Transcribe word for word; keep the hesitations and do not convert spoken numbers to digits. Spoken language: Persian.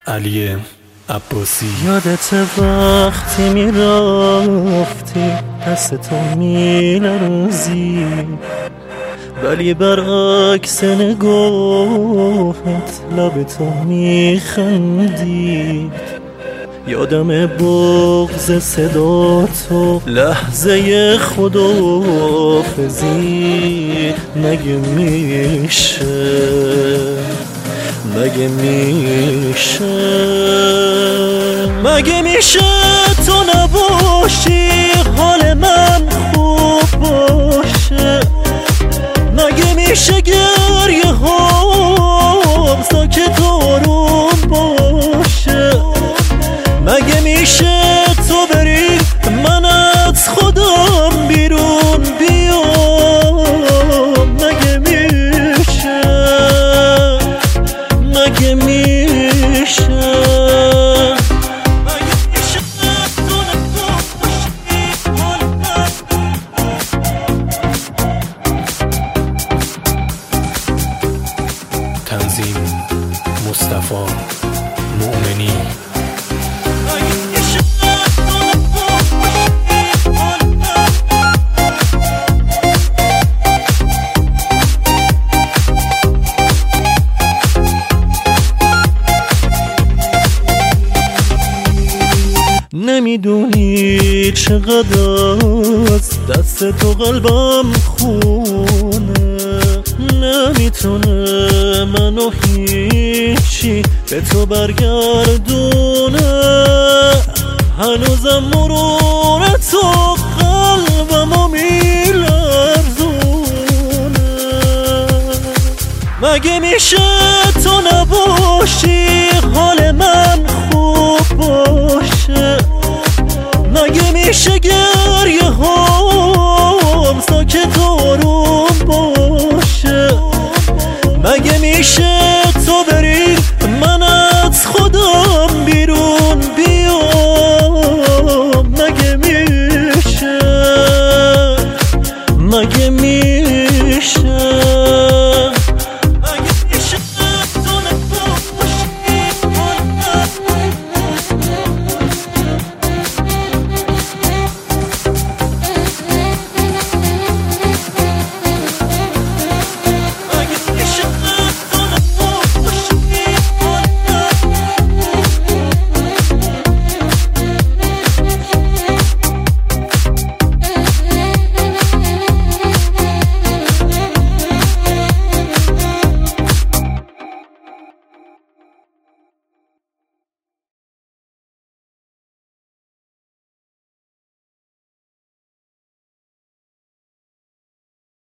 علی عباسی. یادت وقتی میرفتی دست تو میلرزی، ولی برعکس نگاهت لب تو میخندی. یادم بغض صدا تو لحظه خداحافظی. مگه میشه مگه میشه مگه میشه تو نباشی حال من خوب باشه؟ مگه میشه گریه هام ساکت آروم باشه؟ مگه میشه تو بری من از خودم بیرون بیام؟ مگه میشه مگه میشه تنظیم مصطفی مؤمنی. نمیدونی چقدر از دست تو قلبم خونه، نمیتونه منو هیچی به تو برگردونه. هنوزم مرور تو قلبمو میلرزونه. مگه میشه تو نباشی